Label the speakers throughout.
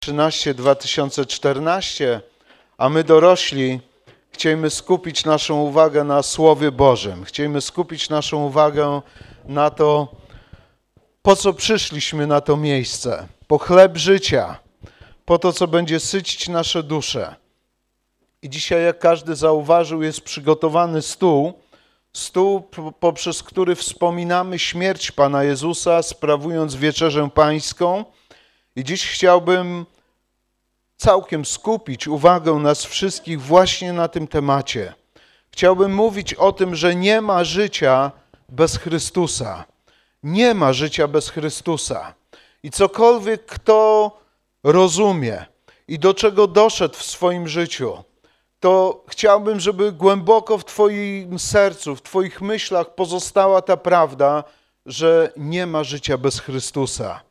Speaker 1: 2013-2014, a my dorośli chcemy skupić naszą uwagę na Słowie Bożym. Chcemy skupić naszą uwagę na to, po co przyszliśmy na to miejsce. Po chleb życia, po to, co będzie sycić nasze dusze. I dzisiaj, jak każdy zauważył, jest przygotowany stół, poprzez który wspominamy śmierć Pana Jezusa, sprawując wieczerzę pańską. I dziś chciałbym całkiem skupić uwagę nas wszystkich właśnie na tym temacie. Chciałbym mówić o tym, że nie ma życia bez Chrystusa. Nie ma życia bez Chrystusa. I cokolwiek kto rozumie i do czego doszedł w swoim życiu, to chciałbym, żeby głęboko w Twoim sercu, w Twoich myślach pozostała ta prawda, że nie ma życia bez Chrystusa.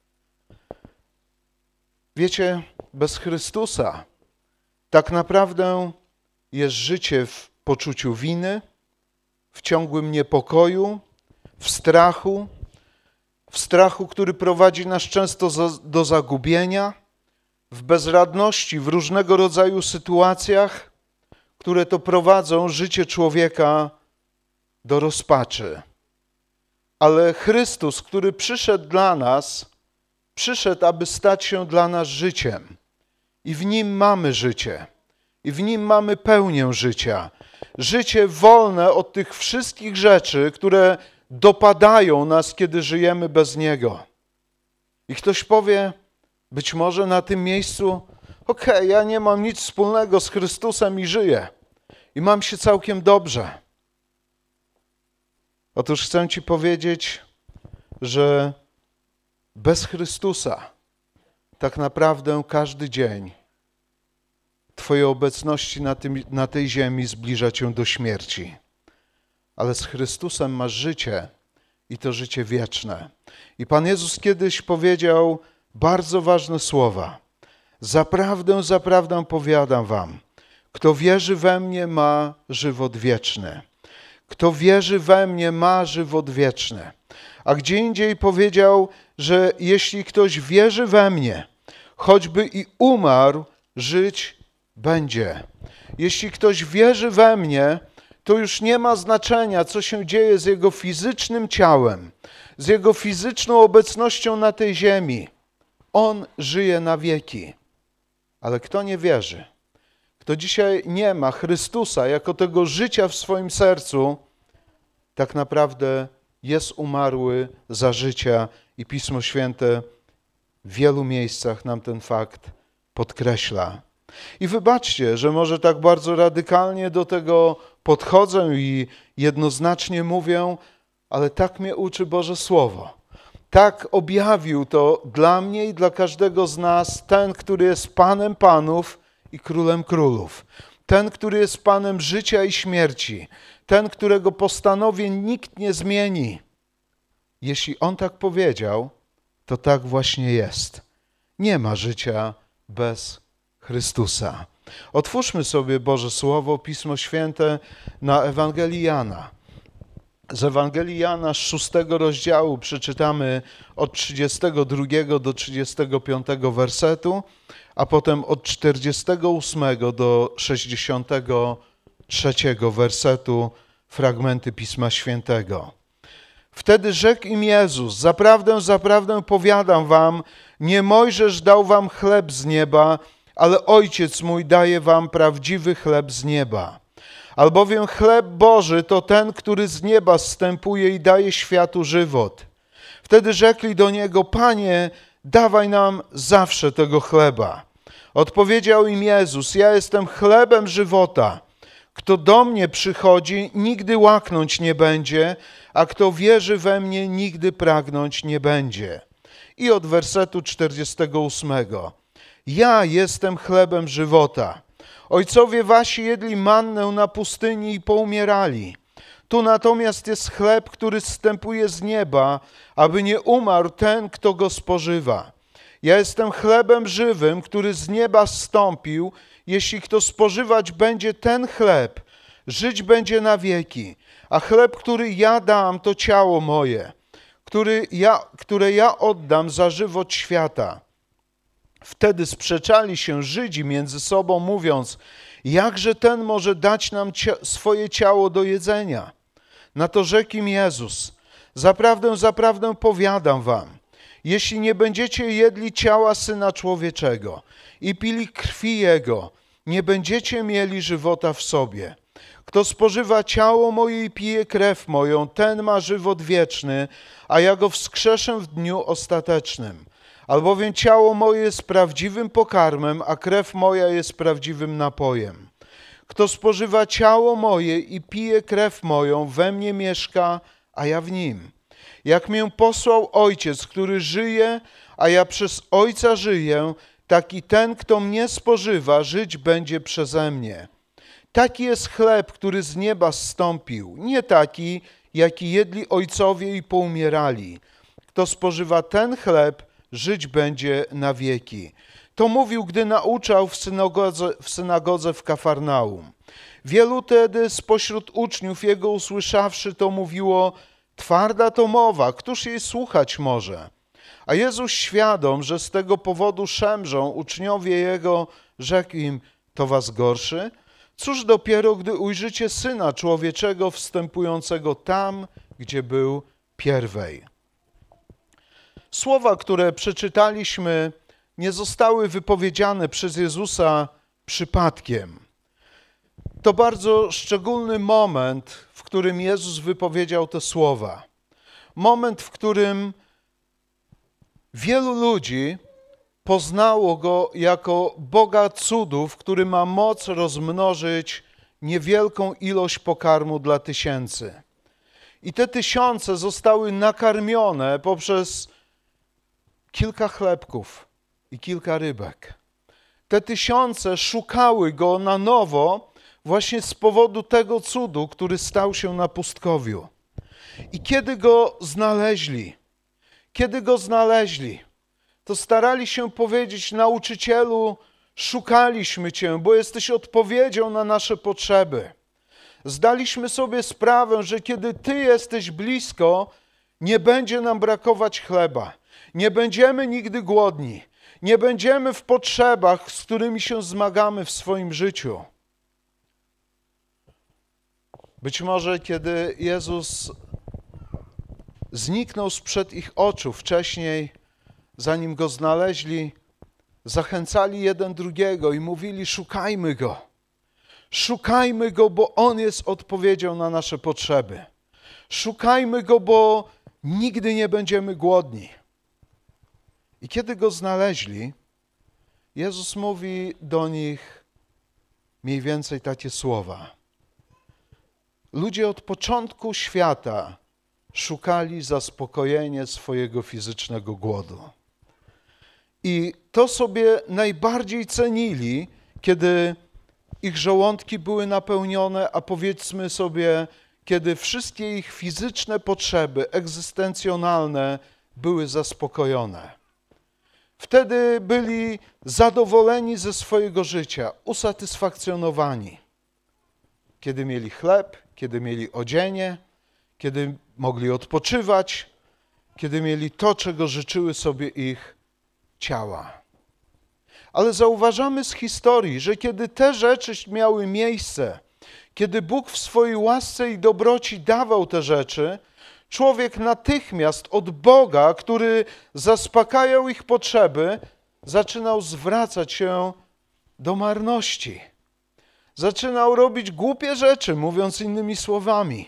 Speaker 1: Wiecie, bez Chrystusa tak naprawdę jest życie w poczuciu winy, w ciągłym niepokoju, w strachu, który prowadzi nas często do zagubienia, w bezradności, w różnego rodzaju sytuacjach, które to prowadzą życie człowieka do rozpaczy. Ale Chrystus, który przyszedł dla nas, przyszedł, aby stać się dla nas życiem. I w Nim mamy życie. I w Nim mamy pełnię życia. Życie wolne od tych wszystkich rzeczy, które dopadają nas, kiedy żyjemy bez Niego. I ktoś powie, być może na tym miejscu, ja nie mam nic wspólnego z Chrystusem i żyję. I mam się całkiem dobrze. Otóż chcę Ci powiedzieć, że bez Chrystusa tak naprawdę każdy dzień Twojej obecności na tej ziemi zbliża Cię do śmierci. Ale z Chrystusem masz życie i to życie wieczne. I Pan Jezus kiedyś powiedział bardzo ważne słowa. Zaprawdę, zaprawdę powiadam wam, kto wierzy we mnie ma żywot wieczny. Kto wierzy we mnie ma żywot wieczny. A gdzie indziej powiedział, że jeśli ktoś wierzy we mnie, choćby i umarł, żyć będzie. Jeśli ktoś wierzy we mnie, to już nie ma znaczenia, co się dzieje z jego fizycznym ciałem, z jego fizyczną obecnością na tej ziemi. On żyje na wieki. Ale kto nie wierzy, kto dzisiaj nie ma Chrystusa jako tego życia w swoim sercu, tak naprawdę jest umarły za życia i Pismo Święte w wielu miejscach nam ten fakt podkreśla. I wybaczcie, że może tak bardzo radykalnie do tego podchodzę i jednoznacznie mówię, ale tak mnie uczy Boże Słowo. Tak objawił to dla mnie i dla każdego z nas ten, który jest Panem Panów i Królem Królów. Ten, który jest Panem życia i śmierci. Ten, którego postanowień nikt nie zmieni. Jeśli On tak powiedział, to tak właśnie jest. Nie ma życia bez Chrystusa. Otwórzmy sobie Boże Słowo, Pismo Święte na Ewangelii Jana. Z Ewangelii Jana z 6 rozdziału przeczytamy od 32 do 35 wersetu, a potem od 48 do 63 wersetu fragmenty Pisma Świętego. Wtedy rzekł im Jezus, zaprawdę, zaprawdę powiadam wam, nie Mojżesz dał wam chleb z nieba, ale Ojciec mój daje wam prawdziwy chleb z nieba. Albowiem chleb Boży to ten, który z nieba zstępuje i daje światu żywot. Wtedy rzekli do Niego, Panie, dawaj nam zawsze tego chleba. Odpowiedział im Jezus, ja jestem chlebem żywota. Kto do mnie przychodzi, nigdy łaknąć nie będzie, a kto wierzy we mnie, nigdy pragnąć nie będzie. I od wersetu 48. Ja jestem chlebem żywota. Ojcowie wasi jedli mannę na pustyni i poumierali. Tu natomiast jest chleb, który zstępuje z nieba, aby nie umarł ten, kto go spożywa. Ja jestem chlebem żywym, który z nieba zstąpił. Jeśli kto spożywać będzie ten chleb, żyć będzie na wieki. A chleb, który ja dam, to ciało moje, które ja oddam za żywot świata. Wtedy sprzeczali się Żydzi między sobą, mówiąc: jakże ten może dać nam swoje ciało do jedzenia? Na to rzekł im Jezus: zaprawdę, zaprawdę powiadam wam, jeśli nie będziecie jedli ciała Syna Człowieczego i pili krwi Jego, nie będziecie mieli żywota w sobie. Kto spożywa ciało moje i pije krew moją, ten ma żywot wieczny, a ja go wskrzeszę w dniu ostatecznym. Albowiem ciało moje jest prawdziwym pokarmem, a krew moja jest prawdziwym napojem. Kto spożywa ciało moje i pije krew moją, we mnie mieszka, a ja w nim. Jak mię posłał Ojciec, który żyje, a ja przez Ojca żyję, tak i ten, kto mnie spożywa, żyć będzie przeze mnie. Taki jest chleb, który z nieba zstąpił, nie taki, jaki jedli ojcowie i poumierali. Kto spożywa ten chleb, żyć będzie na wieki. To mówił, gdy nauczał w synagodze w Kafarnaum. Wielu tedy spośród uczniów jego usłyszawszy to mówiło: twarda to mowa, któż jej słuchać może? A Jezus, świadom, że z tego powodu szemrzą uczniowie Jego, rzekł im: to was gorszy? Cóż dopiero, gdy ujrzycie Syna Człowieczego wstępującego tam, gdzie był pierwej. Słowa, które przeczytaliśmy, nie zostały wypowiedziane przez Jezusa przypadkiem. To bardzo szczególny moment, w którym Jezus wypowiedział te słowa. Moment, w którym wielu ludzi poznało Go jako Boga cudów, który ma moc rozmnożyć niewielką ilość pokarmu dla tysięcy. I te tysiące zostały nakarmione poprzez kilka chlebków i kilka rybek. Te tysiące szukały Go na nowo właśnie z powodu tego cudu, który stał się na pustkowiu. I kiedy Go znaleźli, to starali się powiedzieć: nauczycielu, szukaliśmy Cię, bo jesteś odpowiedzią na nasze potrzeby. Zdaliśmy sobie sprawę, że kiedy Ty jesteś blisko, nie będzie nam brakować chleba. Nie będziemy nigdy głodni. Nie będziemy w potrzebach, z którymi się zmagamy w swoim życiu. Być może kiedy Jezus zniknął sprzed ich oczu wcześniej, zanim Go znaleźli, zachęcali jeden drugiego i mówili: szukajmy Go. Szukajmy Go, bo On jest odpowiedzią na nasze potrzeby. Szukajmy Go, bo nigdy nie będziemy głodni. I kiedy Go znaleźli, Jezus mówi do nich mniej więcej takie słowa. Ludzie od początku świata szukali zaspokojenia swojego fizycznego głodu. I to sobie najbardziej cenili, kiedy ich żołądki były napełnione, a powiedzmy sobie, kiedy wszystkie ich fizyczne potrzeby egzystencjonalne były zaspokojone. Wtedy byli zadowoleni ze swojego życia, usatysfakcjonowani. Kiedy mieli chleb, kiedy mieli odzienie, kiedy mogli odpoczywać, kiedy mieli to, czego życzyły sobie ich ciała. Ale zauważamy z historii, że kiedy te rzeczy miały miejsce, kiedy Bóg w swojej łasce i dobroci dawał te rzeczy, człowiek natychmiast od Boga, który zaspokajał ich potrzeby, zaczynał zwracać się do marności. Zaczynał robić głupie rzeczy, mówiąc innymi słowami.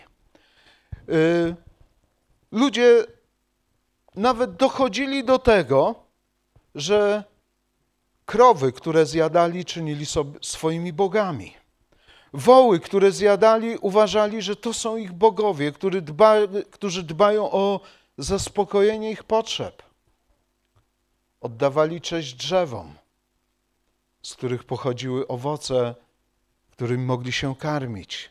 Speaker 1: Ludzie nawet dochodzili do tego, że krowy, które zjadali, czynili sobie swoimi bogami. Woły, które zjadali, uważali, że to są ich bogowie, którzy dbają o zaspokojenie ich potrzeb. Oddawali cześć drzewom, z których pochodziły owoce, którymi mogli się karmić.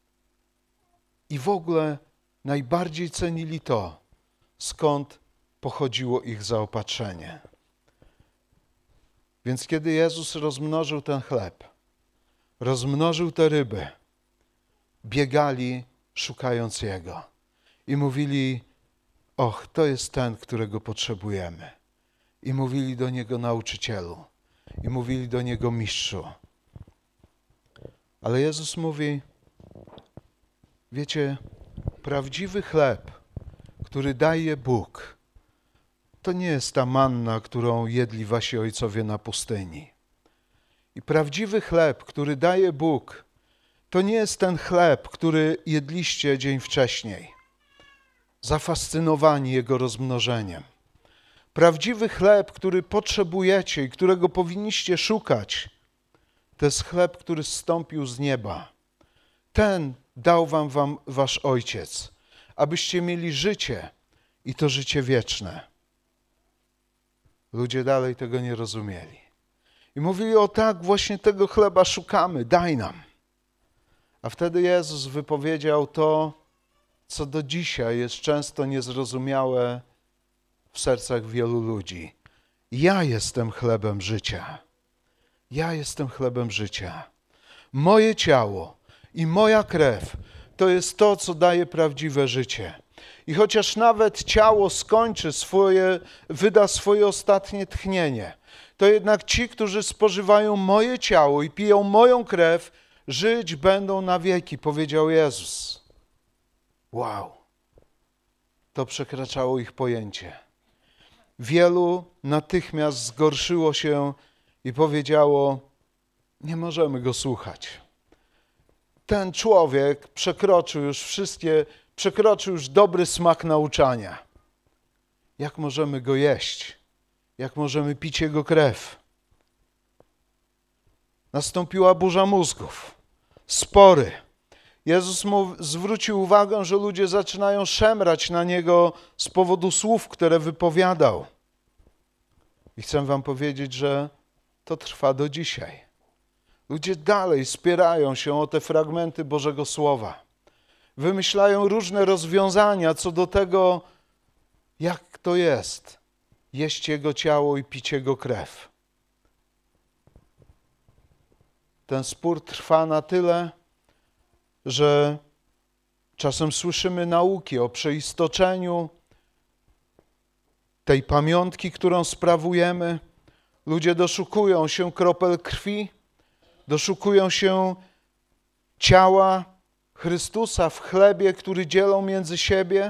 Speaker 1: I w ogóle najbardziej cenili to, skąd pochodziło ich zaopatrzenie. Więc kiedy Jezus rozmnożył ten chleb, rozmnożył te ryby, biegali szukając Jego i mówili: och, to jest ten, którego potrzebujemy. i mówili do Niego nauczycielu, i mówili do Niego mistrzu. Ale Jezus mówi, wiecie, prawdziwy chleb, który daje Bóg, to nie jest ta manna, którą jedli wasi ojcowie na pustyni. I prawdziwy chleb, który daje Bóg, to nie jest ten chleb, który jedliście dzień wcześniej, zafascynowani Jego rozmnożeniem. Prawdziwy chleb, który potrzebujecie i którego powinniście szukać, to jest chleb, który zstąpił z nieba. Ten dał wam wasz Ojciec, abyście mieli życie i to życie wieczne. Ludzie dalej tego nie rozumieli. I mówili, o tak, właśnie tego chleba szukamy, daj nam. A wtedy Jezus wypowiedział to, co do dzisiaj jest często niezrozumiałe w sercach wielu ludzi. Ja jestem chlebem życia. Ja jestem chlebem życia. Moje ciało i moja krew to jest to, co daje prawdziwe życie. I chociaż nawet ciało wyda swoje ostatnie tchnienie, to jednak ci, którzy spożywają moje ciało i piją moją krew, żyć będą na wieki, powiedział Jezus. Wow! To przekraczało ich pojęcie. Wielu natychmiast zgorszyło się i powiedziało, nie możemy go słuchać. Ten człowiek przekroczył już dobry smak nauczania. Jak możemy go jeść? Jak możemy pić jego krew? Nastąpiła burza mózgów, spory. Jezus zwrócił uwagę, że ludzie zaczynają szemrać na Niego z powodu słów, które wypowiadał. I chcę wam powiedzieć, że to trwa do dzisiaj. Ludzie dalej spierają się o te fragmenty Bożego Słowa. Wymyślają różne rozwiązania co do tego, jak to jest jeść Jego ciało i pić Jego krew. Ten spór trwa na tyle, że czasem słyszymy nauki o przeistoczeniu tej pamiątki, którą sprawujemy. Ludzie doszukują się kropel krwi, doszukują się ciała Chrystusa w chlebie, który dzielą między siebie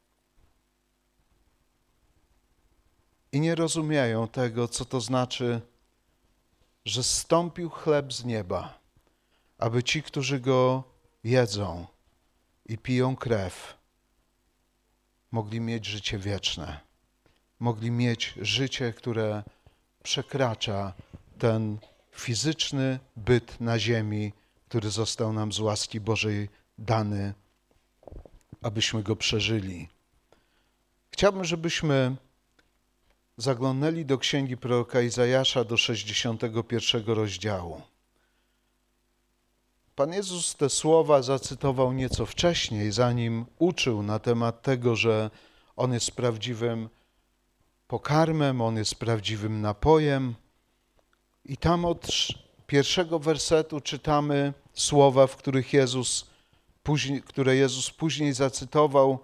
Speaker 1: i nie rozumieją tego, co to znaczy, że zstąpił chleb z nieba, aby ci, którzy go jedzą i piją krew, mogli mieć życie wieczne. Mogli mieć życie, które przekracza ten fizyczny byt na ziemi, który został nam z łaski Bożej dany, abyśmy go przeżyli. Chciałbym, żebyśmy zaglądnęli do księgi proroka Izajasza do 61 rozdziału. Pan Jezus te słowa zacytował nieco wcześniej, zanim uczył na temat tego, że On jest prawdziwym pokarmem, On jest prawdziwym napojem. I tam od pierwszego wersetu czytamy słowa, które Jezus później zacytował.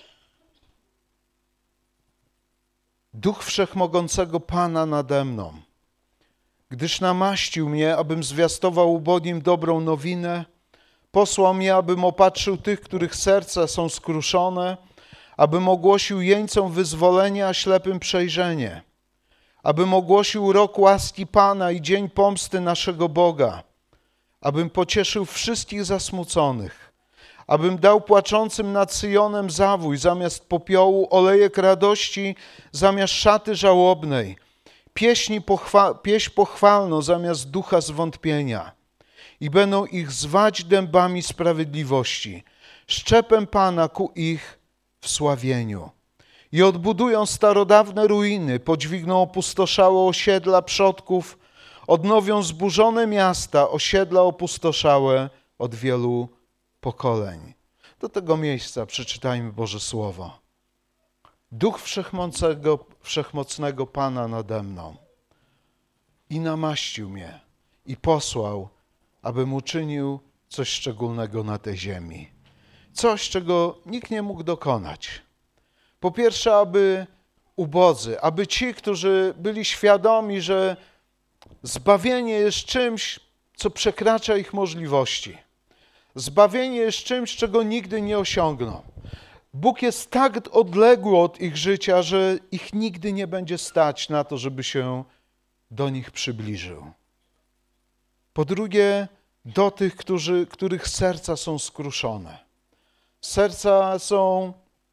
Speaker 1: Duch Wszechmogącego Pana nade mną, gdyż namaścił mnie, abym zwiastował ubogim dobrą nowinę, posłał mnie, abym opatrzył tych, których serca są skruszone, abym ogłosił jeńcom wyzwolenie, a ślepym przejrzenie, abym ogłosił rok łaski Pana i dzień pomsty naszego Boga, abym pocieszył wszystkich zasmuconych, abym dał płaczącym nad Syjonem zawój zamiast popiołu, olejek radości zamiast szaty żałobnej, pieśń pochwalną zamiast ducha zwątpienia. I będą ich zwać dębami sprawiedliwości, szczepem Pana ku ich wsławieniu. I odbudują starodawne ruiny, podźwigną opustoszałe osiedla przodków, odnowią zburzone miasta, osiedla opustoszałe od wielu pokoleń. Do tego miejsca przeczytajmy Boże Słowo. Duch Wszechmocnego Pana nade mną i namaścił mnie i posłał, abym uczynił coś szczególnego na tej ziemi. Coś, czego nikt nie mógł dokonać. Po pierwsze, aby ubodzy, aby ci, którzy byli świadomi, że zbawienie jest czymś, co przekracza ich możliwości. Zbawienie jest czymś, czego nigdy nie osiągną. Bóg jest tak odległy od ich życia, że ich nigdy nie będzie stać na to, żeby się do nich przybliżył. Po drugie, do tych, których serca są skruszone. Serca są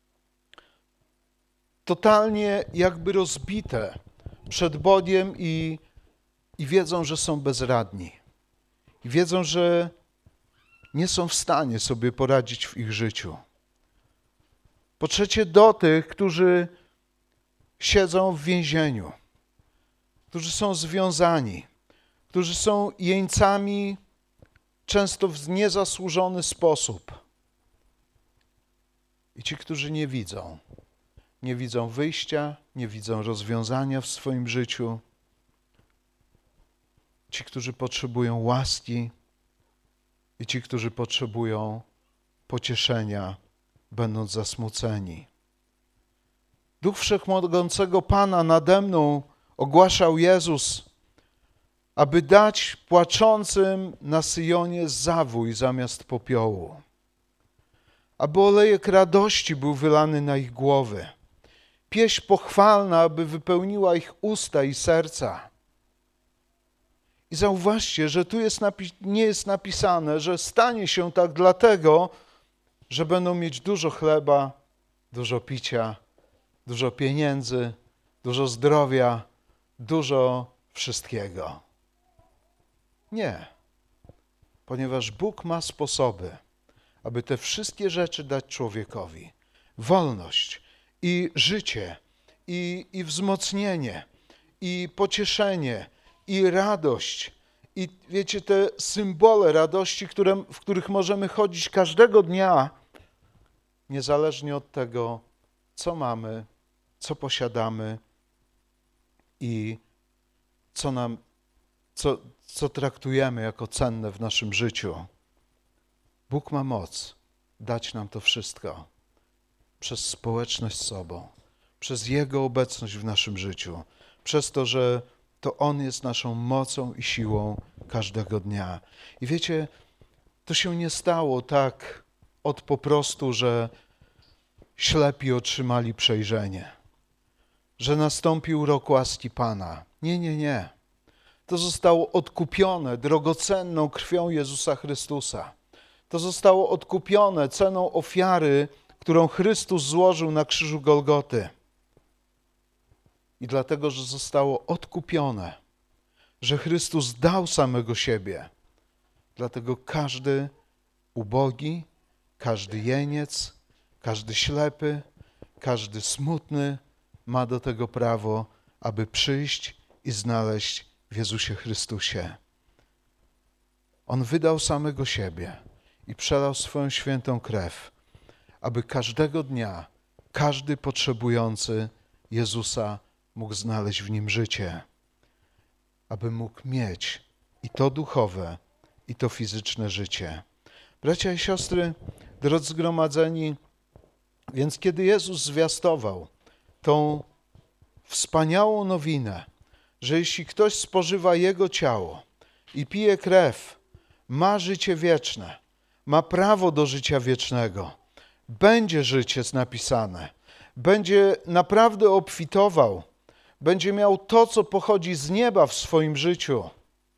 Speaker 1: totalnie jakby rozbite przed Bogiem i wiedzą, że są bezradni. I wiedzą, że nie są w stanie sobie poradzić w ich życiu. Po trzecie, do tych, którzy siedzą w więzieniu, którzy są związani, którzy są jeńcami często w niezasłużony sposób. I ci, którzy nie widzą wyjścia, nie widzą rozwiązania w swoim życiu. Ci, którzy potrzebują łaski i ci, którzy potrzebują pocieszenia, będąc zasmuceni. Duch Wszechmogącego Pana nade mną, ogłaszał Jezus, aby dać płaczącym na Syjonie zawój zamiast popiołu, aby olejek radości był wylany na ich głowy, pieśń pochwalna, aby wypełniła ich usta i serca. I zauważcie, że tu nie jest napisane, że stanie się tak dlatego, że będą mieć dużo chleba, dużo picia, dużo pieniędzy, dużo zdrowia, dużo wszystkiego. Nie, ponieważ Bóg ma sposoby, aby te wszystkie rzeczy dać człowiekowi. Wolność i życie, i wzmocnienie, i pocieszenie, i radość. I wiecie, te symbole radości, w których możemy chodzić każdego dnia, niezależnie od tego, co mamy, co posiadamy i co traktujemy jako cenne w naszym życiu. Bóg ma moc dać nam to wszystko przez społeczność z sobą, przez Jego obecność w naszym życiu, przez to, że to On jest naszą mocą i siłą każdego dnia. I wiecie, to się nie stało tak od po prostu, że ślepi otrzymali przejrzenie, że nastąpił rok łaski Pana. Nie. To zostało odkupione drogocenną krwią Jezusa Chrystusa. To zostało odkupione ceną ofiary, którą Chrystus złożył na krzyżu Golgoty. I dlatego, że zostało odkupione, że Chrystus dał samego siebie, dlatego każdy ubogi, każdy jeniec, każdy ślepy, każdy smutny ma do tego prawo, aby przyjść i znaleźć w Jezusie Chrystusie. On wydał samego siebie i przelał swoją świętą krew, aby każdego dnia każdy potrzebujący Jezusa mógł znaleźć w Nim życie, aby mógł mieć i to duchowe, i to fizyczne życie. Bracia i siostry, drodzy zgromadzeni, więc kiedy Jezus zwiastował tą wspaniałą nowinę, że jeśli ktoś spożywa Jego ciało i pije krew, ma życie wieczne, ma prawo do życia wiecznego, będzie życie napisane, będzie naprawdę obfitował, będzie miał to, co pochodzi z nieba w swoim życiu.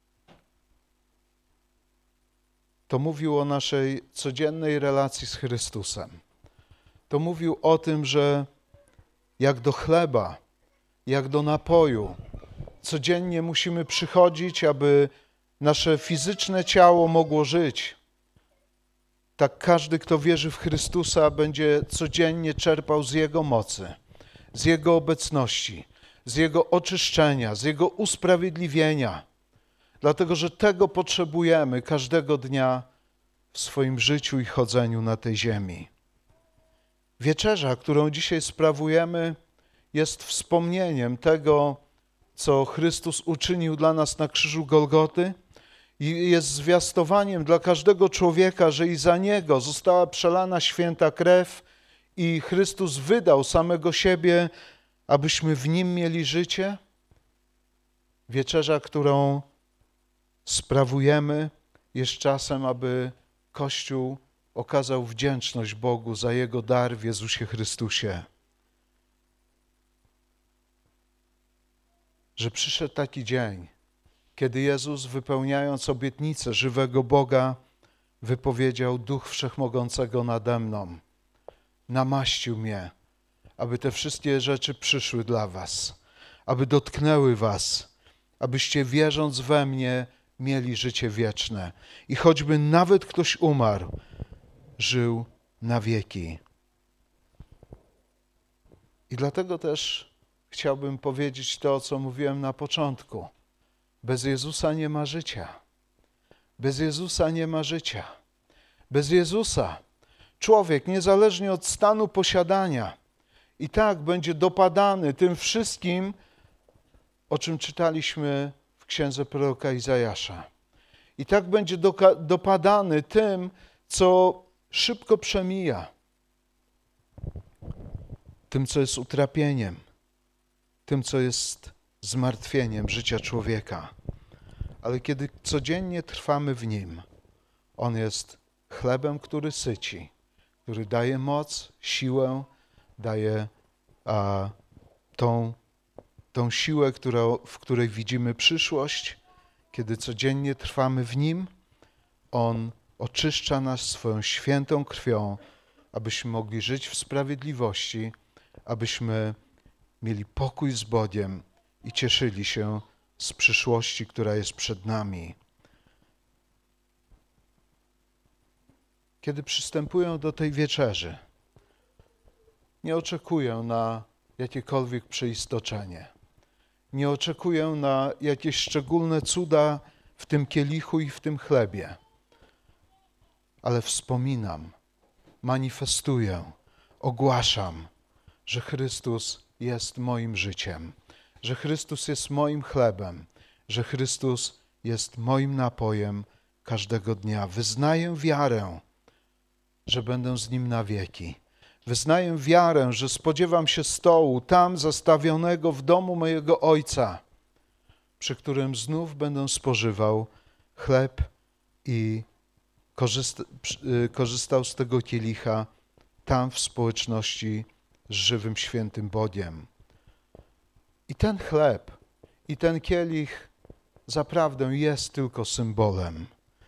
Speaker 1: To mówił o naszej codziennej relacji z Chrystusem. To mówił o tym, że jak do chleba, jak do napoju, codziennie musimy przychodzić, aby nasze fizyczne ciało mogło żyć. Tak każdy, kto wierzy w Chrystusa, będzie codziennie czerpał z Jego mocy, z Jego obecności, z Jego oczyszczenia, z Jego usprawiedliwienia. Dlatego, że tego potrzebujemy każdego dnia w swoim życiu i chodzeniu na tej ziemi. Wieczerza, którą dzisiaj sprawujemy, jest wspomnieniem tego, co Chrystus uczynił dla nas na krzyżu Golgoty i jest zwiastowaniem dla każdego człowieka, że i za Niego została przelana święta krew i Chrystus wydał samego siebie, abyśmy w Nim mieli życie. Wieczerza, którą sprawujemy, jest czasem, aby Kościół okazał wdzięczność Bogu za Jego dar w Jezusie Chrystusie. Że przyszedł taki dzień, kiedy Jezus, wypełniając obietnicę żywego Boga, wypowiedział: Duch Wszechmogącego nade mną, namaścił mnie, aby te wszystkie rzeczy przyszły dla was, aby dotknęły was, abyście wierząc we mnie mieli życie wieczne i choćby nawet ktoś umarł, żył na wieki. I dlatego też chciałbym powiedzieć to, co mówiłem na początku. Bez Jezusa nie ma życia. Bez Jezusa nie ma życia. Bez Jezusa człowiek, niezależnie od stanu posiadania, i tak będzie dopadany tym wszystkim, o czym czytaliśmy w księdze proroka Izajasza. I tak będzie dopadany tym, co szybko przemija, tym, co jest utrapieniem, tym, co jest zmartwieniem życia człowieka. Ale kiedy codziennie trwamy w Nim, On jest chlebem, który syci, który daje moc, siłę, daje tą siłę, w której widzimy przyszłość. Kiedy codziennie trwamy w Nim, On oczyszcza nas swoją świętą krwią, abyśmy mogli żyć w sprawiedliwości, abyśmy mieli pokój z Bogiem i cieszyli się z przyszłości, która jest przed nami. Kiedy przystępuję do tej wieczerzy, nie oczekuję na jakiekolwiek przeistoczenie. Nie oczekuję na jakieś szczególne cuda w tym kielichu i w tym chlebie. Ale wspominam, manifestuję, ogłaszam, że Chrystus jest moim życiem, że Chrystus jest moim chlebem, że Chrystus jest moim napojem każdego dnia. Wyznaję wiarę, że będę z Nim na wieki. Wyznaję wiarę, że spodziewam się stołu tam zastawionego w domu mojego Ojca, przy którym znów będę spożywał chleb i korzystał z tego kielicha tam w społeczności z żywym, świętym Bogiem. I ten chleb i ten kielich zaprawdę jest tylko symbolem.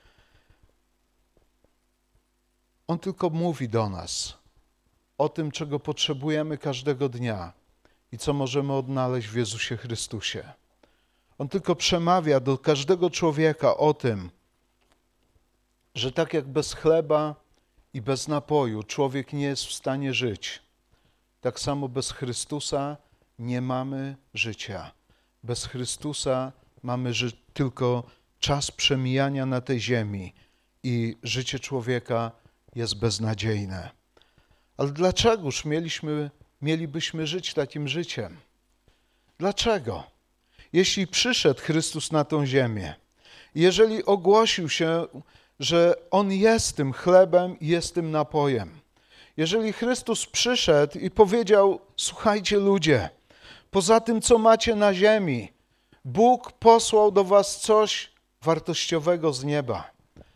Speaker 1: On tylko mówi do nas o tym, czego potrzebujemy każdego dnia i co możemy odnaleźć w Jezusie Chrystusie. On tylko przemawia do każdego człowieka o tym, że tak jak bez chleba i bez napoju człowiek nie jest w stanie żyć, tak samo bez Chrystusa nie mamy życia. Bez Chrystusa mamy tylko czas przemijania na tej ziemi i życie człowieka jest beznadziejne. Ale dlaczegoż mielibyśmy żyć takim życiem? Dlaczego? Jeśli przyszedł Chrystus na tą ziemię, jeżeli ogłosił się, że On jest tym chlebem i jest tym napojem, jeżeli Chrystus przyszedł i powiedział: słuchajcie ludzie, poza tym, co macie na ziemi, Bóg posłał do was coś wartościowego z nieba.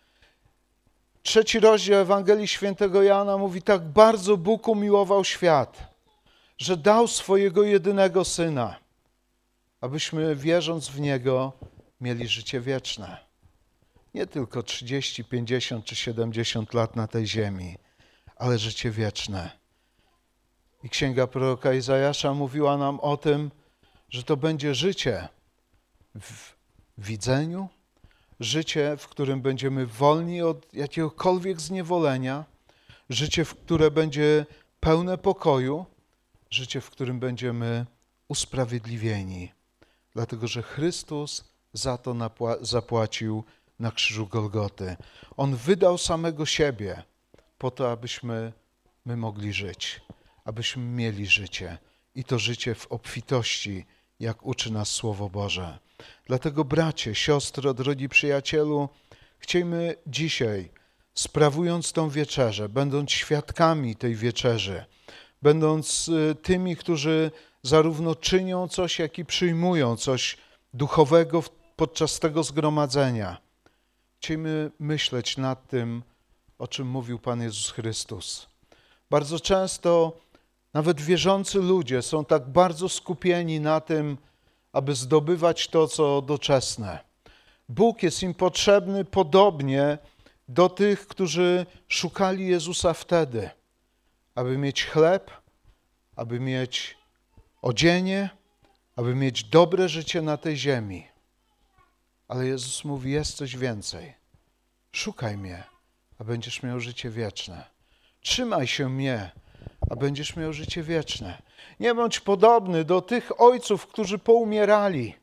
Speaker 1: 3 rozdział Ewangelii Świętego Jana mówi: tak bardzo Bóg umiłował świat, że dał swojego jedynego Syna, abyśmy wierząc w Niego mieli życie wieczne. Nie tylko 30, 50 czy 70 lat na tej ziemi, ale życie wieczne. I księga proroka Izajasza mówiła nam o tym, że to będzie życie w widzeniu, życie, w którym będziemy wolni od jakiegokolwiek zniewolenia, życie, które będzie pełne pokoju, życie, w którym będziemy usprawiedliwieni, dlatego że Chrystus za to zapłacił na krzyżu Golgoty. On wydał samego siebie po to, abyśmy my mogli żyć, abyśmy mieli życie i to życie w obfitości, jak uczy nas Słowo Boże. Dlatego bracie, siostro, drogi przyjacielu, chciejmy dzisiaj, sprawując tą wieczerzę, będąc świadkami tej wieczerzy, będąc tymi, którzy zarówno czynią coś, jak i przyjmują coś duchowego podczas tego zgromadzenia. Chcielibyśmy myśleć nad tym, o czym mówił Pan Jezus Chrystus. Bardzo często nawet wierzący ludzie są tak bardzo skupieni na tym, aby zdobywać to, co doczesne. Bóg jest im potrzebny podobnie do tych, którzy szukali Jezusa wtedy, aby mieć chleb, aby mieć odzienie, aby mieć dobre życie na tej ziemi. Ale Jezus mówi, jest coś więcej. Szukaj mnie, a będziesz miał życie wieczne. Trzymaj się mnie, a będziesz miał życie wieczne. Nie bądź podobny do tych ojców, którzy poumierali,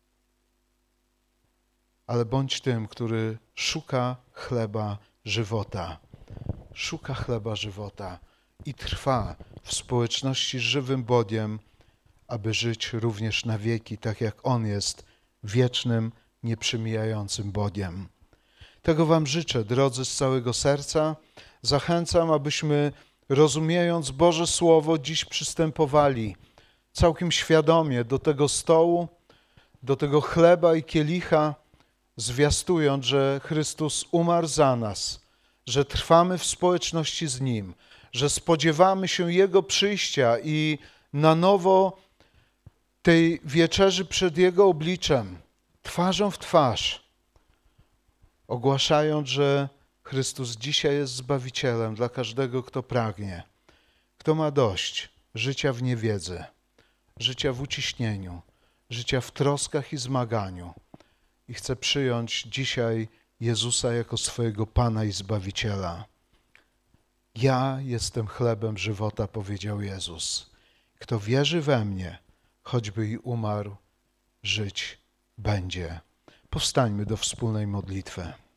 Speaker 1: ale bądź tym, który szuka chleba żywota. Szuka chleba żywota i trwa w społeczności z żywym Bogiem, aby żyć również na wieki, tak jak On jest wiecznym, nieprzemijającym Bogiem. Tego wam życzę, drodzy, z całego serca. Zachęcam, abyśmy, rozumiejąc Boże Słowo, dziś przystępowali całkiem świadomie do tego stołu, do tego chleba i kielicha, zwiastując, że Chrystus umarł za nas, że trwamy w społeczności z Nim, że spodziewamy się Jego przyjścia i na nowo tej wieczerzy przed Jego obliczem, twarzą w twarz, ogłaszając, że Chrystus dzisiaj jest Zbawicielem dla każdego, kto pragnie, kto ma dość życia w niewiedzy, życia w uciśnieniu, życia w troskach i zmaganiu i chce przyjąć dzisiaj Jezusa jako swojego Pana i Zbawiciela. Ja jestem chlebem żywota, powiedział Jezus. Kto wierzy we mnie, choćby i umarł, żyć będzie. Powstańmy do wspólnej modlitwy.